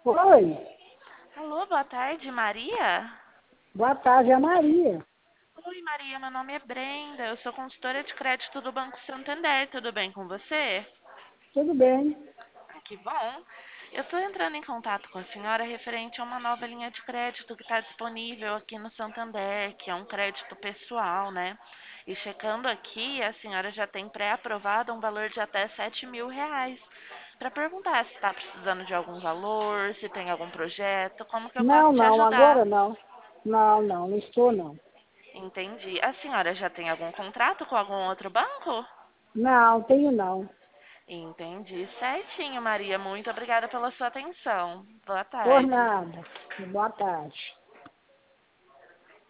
Oi, Alô, boa tarde, Maria? boa tarde, é a Maria. Oi, Maria, meu nome é Brenda, eu sou consultora de crédito do Banco Santander, tudo bem com você? Tudo bem? Que bom. Eu estou entrando em contato com a senhora referente a uma nova linha de crédito que está disponível aqui no Santander, que é um crédito pessoal, né? E checando aqui, a senhora já tem pré-aprovado um valor de até R$ 7.000. Para perguntar se está precisando de algum valor, se tem algum projeto, como que eu Não, posso te não, agora ajudar? não. Não estou não. Entendi. A senhora já tem algum contrato com algum outro banco? Não, tenho não. Entendi. Certinho, Maria. Muito obrigada pela sua atenção. Boa Por tarde. nada. Boa tarde.